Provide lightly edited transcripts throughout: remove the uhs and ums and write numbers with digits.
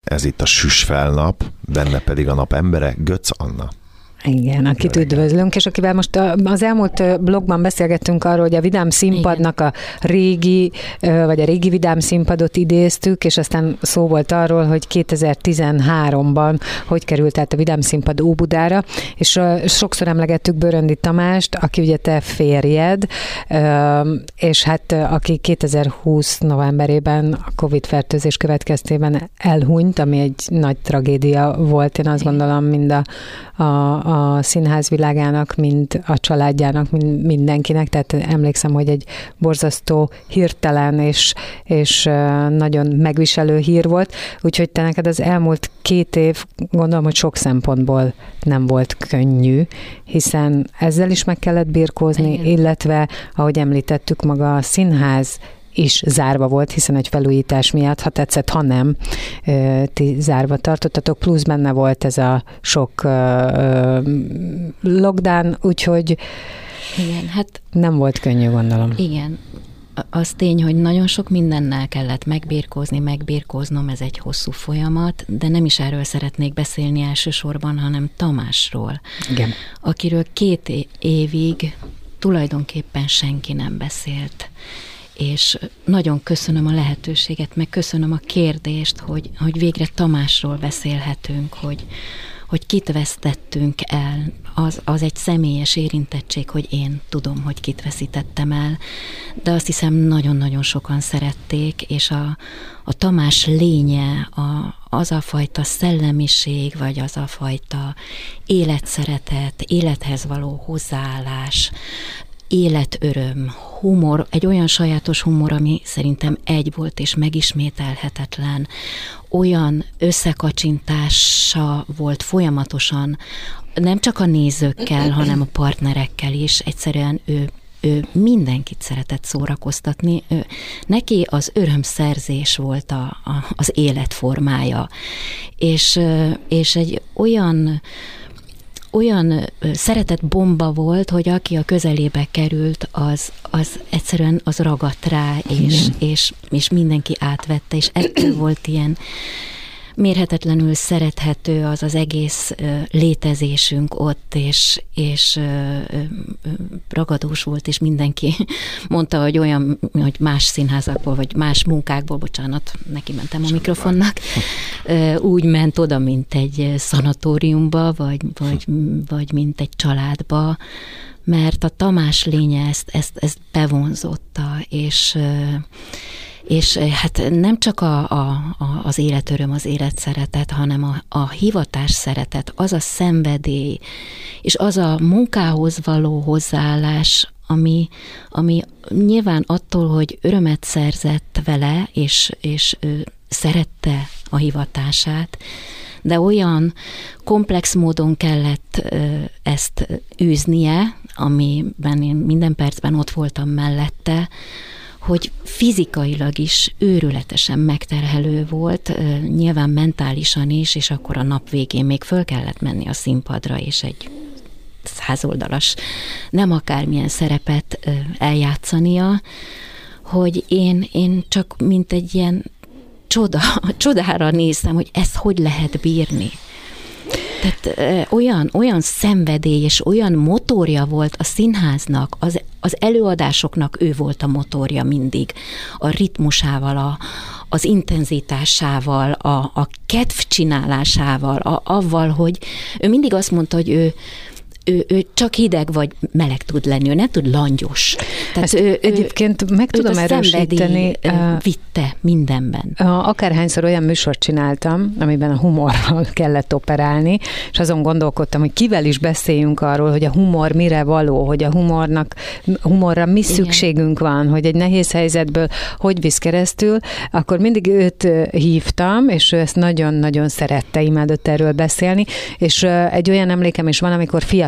Ez itt a Süsfelnap, benne pedig a nap embere, Götz Anna. Igen, akit üdvözlünk, és akivel most az elmúlt blogban beszélgettünk arról, hogy a Vidám Színpadnak a régi Vidám Színpadot idéztük, és aztán szó volt arról, hogy 2013-ban hogy került át a Vidám Színpad Óbudára, és sokszor emlegettük Bőröndi Tamást, aki ugye te férjed, és hát aki 2020 novemberében a Covid-fertőzés következtében elhunyt, ami egy nagy tragédia volt, én azt gondolom, mind a színház világának, mind a családjának, mind mindenkinek, tehát emlékszem, hogy egy borzasztó, hirtelen és nagyon megviselő hír volt, úgyhogy te neked az elmúlt 2 év, gondolom, hogy sok szempontból nem volt könnyű, hiszen ezzel is meg kellett birkózni, igen. Illetve, ahogy említettük, maga a színház is zárva volt, hiszen egy felújítás miatt, ha tetszett, ha nem, ti zárva tartottatok, plusz benne volt ez a sok lockdown, úgyhogy igen, hát nem volt könnyű, gondolom. Igen, az tény, hogy nagyon sok mindennel kellett megbirkóznom, ez egy hosszú folyamat, de nem is erről szeretnék beszélni elsősorban, hanem Tamásról, igen. Akiről 2 évig tulajdonképpen senki nem beszélt. És nagyon köszönöm a lehetőséget, meg köszönöm a kérdést, hogy végre Tamásról beszélhetünk, hogy kit vesztettünk el. Az egy személyes érintettség, hogy én tudom, hogy kit veszítettem el, de azt hiszem nagyon-nagyon sokan szerették, és a Tamás lénye, az a fajta szellemiség, vagy az a fajta életszeretet, élethez való hozzáállás, életöröm, humor, egy olyan sajátos humor, ami szerintem egy volt és megismételhetetlen, olyan összekacsintása volt folyamatosan, nem csak a nézőkkel, hanem a partnerekkel is, egyszerűen ő mindenkit szeretett szórakoztatni, neki az örömszerzés volt az életformája, és egy olyan szeretett bomba volt, hogy aki a közelébe került, az egyszerűen az ragadt rá, és mindenki átvette, és ettől volt ilyen mérhetetlenül szerethető az egész létezésünk ott, és ragadós volt, és mindenki mondta, hogy olyan, hogy más színházakból, vagy más munkákból, bocsánat, neki mentem a mikrofonnak, úgy ment oda, mint egy szanatóriumba, vagy mint egy családba, mert a Tamás lénye ezt bevonzotta, és hát nem csak az életöröm, az életszeretet, hanem a hivatás szeretet, az a szenvedély, és az a munkához való hozzáállás, ami nyilván attól, hogy örömet szerzett vele, és szerette a hivatását, de olyan komplex módon kellett ezt űznie, amiben én minden percben ott voltam mellette, hogy fizikailag is őrületesen megterhelő volt, nyilván mentálisan is, és akkor a nap végén még föl kellett menni a színpadra, és egy 100 oldalas, nem akármilyen szerepet eljátszania, hogy én csak mint egy ilyen csodára néztem, hogy ezt hogy lehet bírni. Tehát olyan szenvedély és olyan motorja volt a színháznak, az előadásoknak ő volt a motorja mindig, a ritmusával, az intenzitásával, a kedvcsinálásával, avval, hogy ő mindig azt mondta, hogy ő csak hideg vagy meleg tud lenni, ő nem tud langyos. Tehát egyébként meg tudom erősíteni. Vitte mindenben. Akárhányszor olyan műsort csináltam, amiben a humorral kellett operálni, és azon gondolkodtam, hogy kivel is beszéljünk arról, hogy a humor mire való, hogy a humorra mi szükségünk van, hogy egy nehéz helyzetből hogy visz keresztül, akkor mindig őt hívtam, és ő ezt nagyon-nagyon szerette, imádott erről beszélni, és egy olyan emlékem is van, amikor fiatal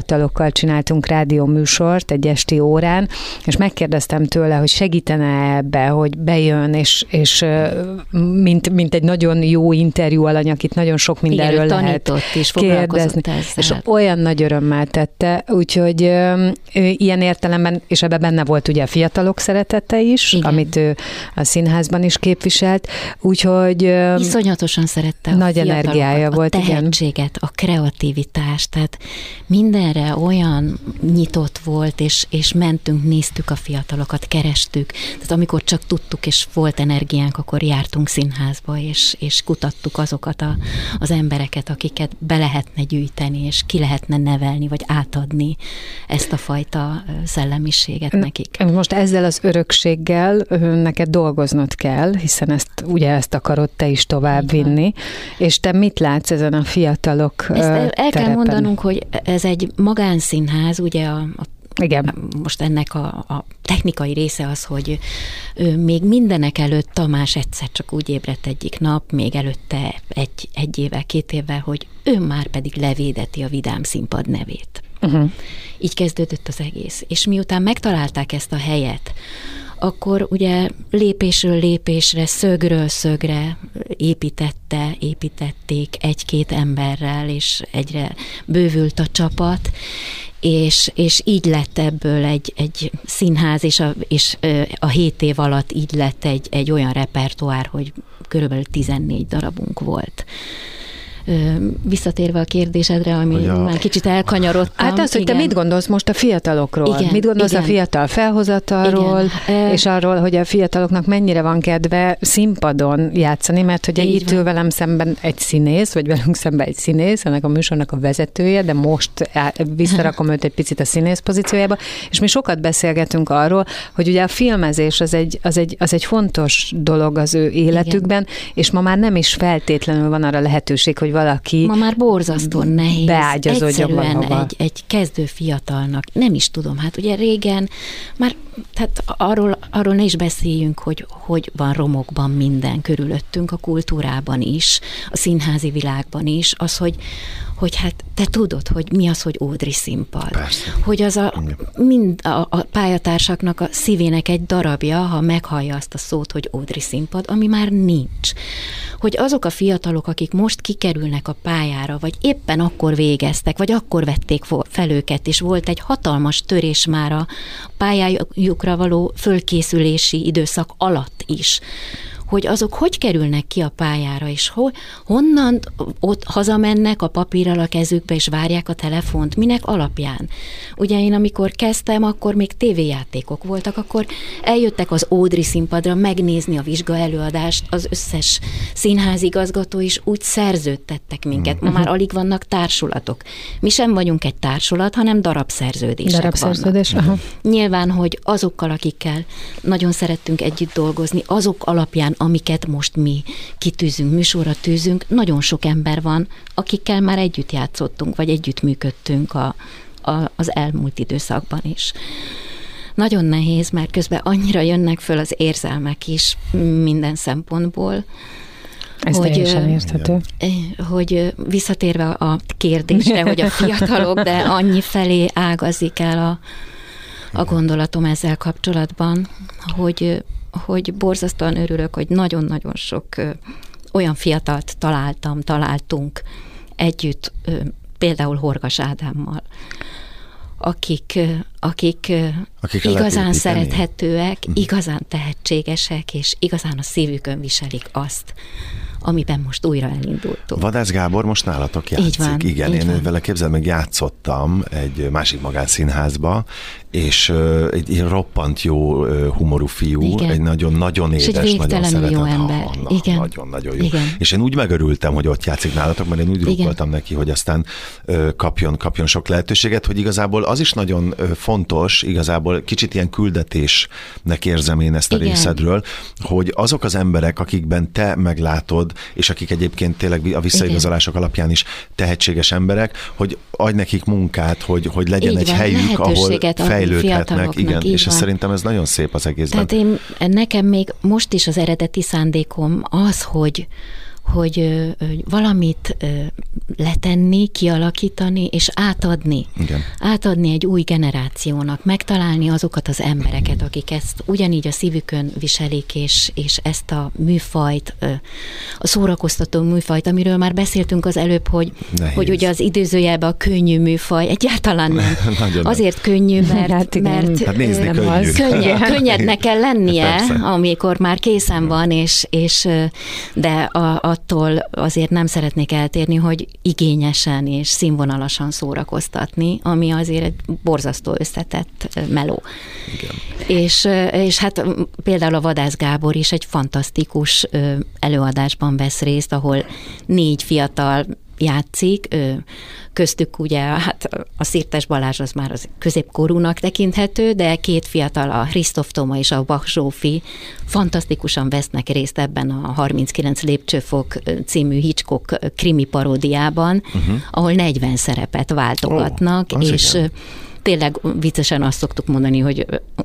fiatalokkal csináltunk rádióműsort egy esti órán, és megkérdeztem tőle, hogy segítene ebbe, hogy bejön, és mint egy nagyon jó interjú alany, akit nagyon sok mindenről lehet kérdezni. És olyan nagy örömmel tette, úgyhogy ilyen értelemben, és ebben benne volt ugye a fiatalok szeretete is, igen, amit ő a színházban is képviselt, úgyhogy iszonyatosan szerette nagy energiája volt, a tehetséget, a kreativitást, tehát mindenre olyan nyitott volt, és mentünk, néztük a fiatalokat, kerestük, tehát amikor csak tudtuk, és volt energiánk, akkor jártunk színházba, és kutattuk azokat az embereket, akiket be lehetne gyűjteni, és ki lehetne nevelni, vagy átadni ezt a fajta szellemiséget nekik. Most ezzel az örökséggel neked dolgoznod kell, hiszen ezt akarod te is tovább vinni, és te mit látsz ezen a fiatalok el kell mondanunk, hogy ez egy magánszínház, ugye igen. Most ennek a technikai része az, hogy még mindenek előtt Tamás egyszer csak úgy ébredt egyik nap, még előtte egy évvel, 2 évvel, hogy ő már pedig levédeti a Vidám Színpad nevét. Így kezdődött az egész. És miután megtalálták ezt a helyet, akkor ugye lépésről lépésre, szögről szögre építették 1-2 emberrel, és egyre bővült a csapat, és így lett ebből egy színház, és a 7 év alatt így lett egy olyan repertoár, hogy körülbelül 14 darabunk volt. Visszatérve a kérdésedre, ami már kicsit elkanyarodtam. Hát az, hogy te mit gondolsz most a fiatalokról? Igen, mit gondolsz a fiatal felhozatalról, és arról, hogy a fiataloknak mennyire van kedve színpadon játszani, mert hogy itt ül velem szemben egy színész, vagy velünk szemben egy színész, ennek a műsornak a vezetője, de most visszarakom őt egy picit a színész pozíciójába, és mi sokat beszélgetünk arról, hogy ugye a filmezés az egy fontos dolog az ő életükben, igen, és ma már nem is feltétlenül van arra lehetőség, hogy valaki ma már borzasztó nehéz egyszerűen egy kezdő fiatalnak. Nem is tudom, hát ugye régen már, tehát arról ne is beszéljünk, hogy van romokban minden körülöttünk, a kultúrában is, a színházi világban is, az, hogy hát te tudod, hogy mi az, hogy Ódri Színpad. Persze. Hogy az mind a pályatársaknak a szívének egy darabja, ha meghallja azt a szót, hogy Ódri Színpad, ami már nincs. Hogy azok a fiatalok, akik most kikerülnek a pályára, vagy éppen akkor végeztek, vagy akkor vették fel őket, és volt egy hatalmas törés már a pályájukra való fölkészülési időszak alatt is, hogy azok hogy kerülnek ki a pályára, és honnan ott hazamennek a papírral a kezükbe, és várják a telefont, minek alapján. Ugye én amikor kezdtem, akkor még tévéjátékok voltak, akkor eljöttek az Ódri Színpadra megnézni a vizsgaelőadást, az összes színházigazgató is úgy szerződtettek minket. Ma már alig vannak társulatok. Mi sem vagyunk egy társulat, hanem darabszerződések vannak. Aha. Nyilván, hogy azokkal, akikkel nagyon szerettünk együtt dolgozni, azok alapján, amiket most mi kitűzünk, műsorra tűzünk, nagyon sok ember van, akikkel már együtt játszottunk, vagy együtt működtünk az elmúlt időszakban is. Nagyon nehéz, mert közben annyira jönnek föl az érzelmek is minden szempontból. Ez teljesen érthető. Hogy visszatérve a kérdésre, hogy a fiatalok, de annyi felé ágazik el a gondolatom ezzel kapcsolatban, hogy borzasztóan örülök, hogy nagyon-nagyon sok olyan fiatalt találtunk együtt, például Horgas Ádámmal, akik igazán szerethetőek, igazán tehetségesek, és igazán a szívükön viselik azt, amiben most újra elindultunk. Vadász Gábor most nálatok játszik. Így van, igen, így én van. vele képzeld meg játszottam egy másik magánszínházba, és egy roppant jó humorú fiú, igen. Egy nagyon-nagyon édes, nagyon szeretett. Jó ember. Igen. Nagyon-nagyon jó. Igen. És én úgy megörültem, hogy ott játszik nálatok, mert én úgy drukkoltam neki, hogy aztán kapjon sok lehetőséget, hogy igazából az is nagyon fontos, igazából kicsit ilyen küldetésnek érzem én ezt a igen. részedről, hogy azok az emberek, akikben te meglátod, és akik egyébként tényleg a visszaigazolások alapján is tehetséges emberek, hogy adj nekik munkát, hogy legyen egy helyük, ahol fejlődhetnek. Igen, és szerintem ez nagyon szép az egészben. Tehát nekem még most is az eredeti szándékom az, hogy valamit letenni, kialakítani, és átadni. Igen. Átadni egy új generációnak, megtalálni azokat az embereket, akik ezt ugyanígy a szívükön viselik, és ezt a műfajt, a szórakoztató műfajt, amiről már beszéltünk az előbb, hogy ugye az idézőjelben a könnyű műfaj egyáltalán nem. Azért könnyű, mert nézni könnyednek kell lennie, amikor már készen van, de attól azért nem szeretnék eltérni, hogy igényesen és színvonalasan szórakoztatni, ami azért egy borzasztó összetett meló. Igen. És hát például a Vadász Gábor is egy fantasztikus előadásban vesz részt, ahol 4 fiatal játszik, köztük ugye hát a Szirtes Balázs az már az középkorúnak tekinthető, de 2 fiatal, a Christoph Toma és a Bach Zsófi fantasztikusan vesznek részt ebben a 39 lépcsőfok című Hitchcock krimi paródiában, ahol 40 szerepet váltogatnak, és tényleg viccesen azt szoktuk mondani, hogy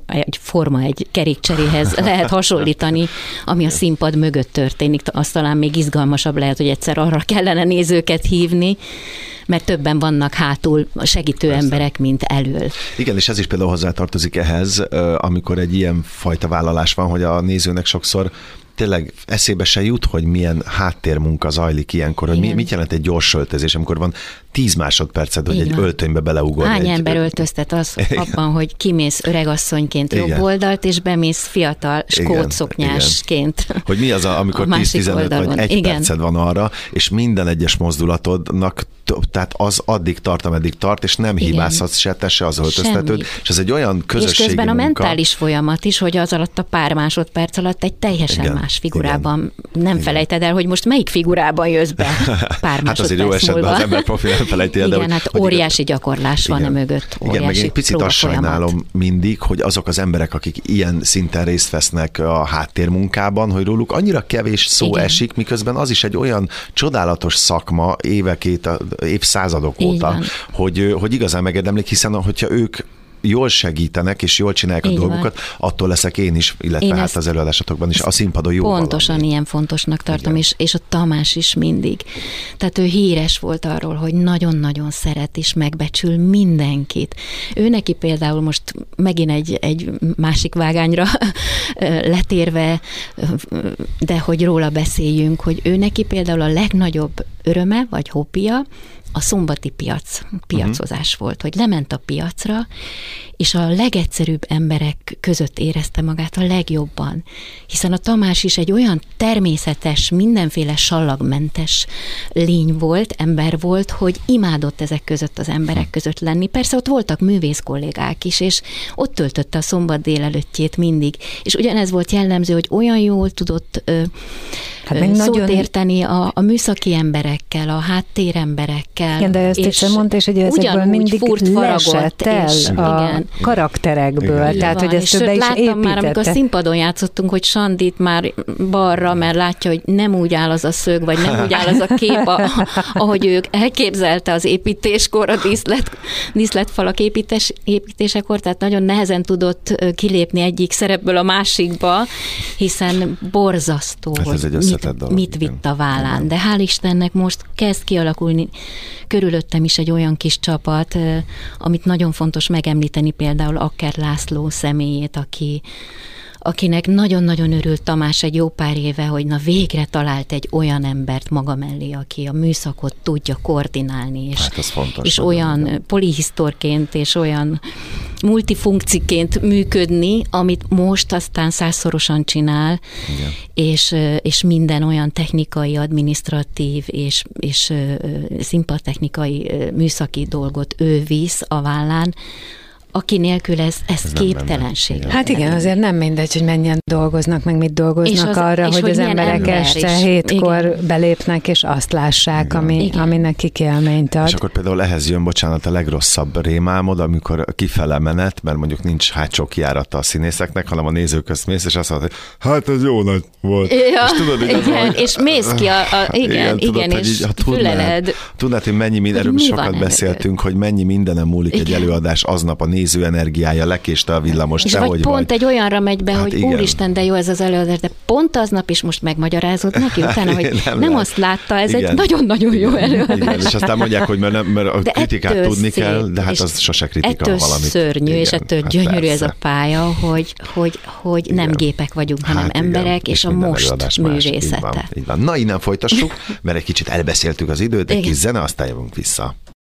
egy kerékcseréhez lehet hasonlítani, ami a színpad mögött történik. Az talán még izgalmasabb lehet, hogy egyszer arra kellene nézőket hívni, mert többen vannak hátul segítő emberek, mint elől. Igen, és ez is például hozzátartozik ehhez, amikor egy ilyen fajta vállalás van, hogy a nézőnek sokszor tényleg eszébe se jut, hogy milyen háttérmunka zajlik ilyenkor, hogy mit jelent egy gyors öltözés, amikor van 10 másodperced, hogy egy öltönybe beleugorj. Hány ember öltöztet az abban, hogy kimész öregasszonyként jobb oldalt, és bemész fiatal skót szoknyásként. Hogy mi az, amikor 10-15 vagy 1 perced van arra, és minden egyes mozdulatodnak, tehát az addig tart, ameddig tart, és nem hibázhatsz se te, se az öltöztetőd, és ez egy olyan közösségi és közben munka. a mentális folyamat is, hogy az alatt a pár másodperc alatt egy teljesen más figurában. Nem felejted el, hogy most melyik figurában jössz be pár másodperc hát azért jó esetben az ember profi nem felejti el. Igen, hát óriási gyakorlás van mögött. Igen, meg én picit azt sajnálom mindig, hogy azok az emberek, akik ilyen szinten részt vesznek a háttérmunkában, hogy róluk annyira kevés szó esik, miközben az is egy olyan csodálatos szakma évszázadok óta, hogy igazán megérdemlik, hiszen hogyha ők jól segítenek, és jól csinálják a dolgokat, attól leszek én is, illetve hát az előadásatokban is a színpadon jó pontosan valami. Ilyen fontosnak tartom, és a Tamás is mindig. Tehát ő híres volt arról, hogy nagyon-nagyon szeret és megbecsül mindenkit. Ő neki például most megint egy másik vágányra letérve, de hogy róla beszéljünk, hogy ő neki például a legnagyobb öröme, vagy hobbija, a szombati piacozás volt, hogy lement a piacra, és a legegyszerűbb emberek között érezte magát a legjobban. Hiszen a Tamás is egy olyan természetes, mindenféle sallagmentes lény volt, ember volt, hogy imádott ezek között az emberek között lenni. Persze ott voltak művész kollégák is, és ott töltötte a szombat délelőttjét mindig. És ugyanez volt jellemző, hogy olyan jól tudott szót érteni a műszaki emberekkel, a háttéremberekkel. Igen, de ezt is mondta, és hogy ezekből mindig lesett el a karakterekből. Igen. Tehát, hogy ezt többe is láttam már, amikor színpadon játszottunk, hogy Sandit már balra, mert látja, hogy nem úgy áll az a szög, vagy nem úgy áll az a kép, ahogy ők elképzelte az építéskor, a díszletfalak építésekor, tehát nagyon nehezen tudott kilépni egyik szerepből a másikba, hiszen borzasztó, hát hogy mit vitt a vállán. Igen. De hál' Istennek most kezd kialakulni körülöttem is egy olyan kis csapat, amit nagyon fontos megemlíteni, például Akker László személyét, akinek nagyon-nagyon örült Tamás egy jó pár éve, hogy na végre talált egy olyan embert maga mellé, aki a műszakot tudja koordinálni, és olyan polihisztorként, és olyan multifunkciként működni, amit most aztán 100-szorosan csinál, és minden olyan technikai, adminisztratív és színpadtechnikai műszaki dolgot ő visz a vállán, aki nélkül ez képtelenség. Hát igen, azért nem mindegy, hogy mennyien dolgoznak, meg mit dolgoznak arra, hogy az emberek este 7-kor belépnek, és azt lássák, ami nekik élményt ad. És akkor például ehhez jön, bocsánat, a legrosszabb rémálmod, amikor kifele menet, mert mondjuk nincs hátsó kijárata a színészeknek, hanem a néző közt mész, és azt mondod, hogy hát ez jó nagy volt. Ja, és tudod, igen, és mész ki igen, és füleled. Tudnád, hogy mennyi minden, erről sokat beszéltünk, hogy mennyi mindenem múlik egy előadás aznap a néző energiája, lekéste a villamos. És vagy pont egy olyanra megy be, hogy igen. Úristen, de jó ez az előadás, de pont aznap is most megmagyarázod neki utána, hogy nem azt látta, ez egy nagyon-nagyon jó előadás. Igen, és aztán mondják, hogy mert a kritikát tudni kell, de hát az sose kritika valamit. Ettől szörnyű, igen, és ettől gyönyörű ez a pálya, hogy nem gépek vagyunk, hanem emberek, és a most művészete. Így van. Na, innen folytassuk, mert egy kicsit elbeszéltük az időt, egy kis zene, aztán jövünk vissza.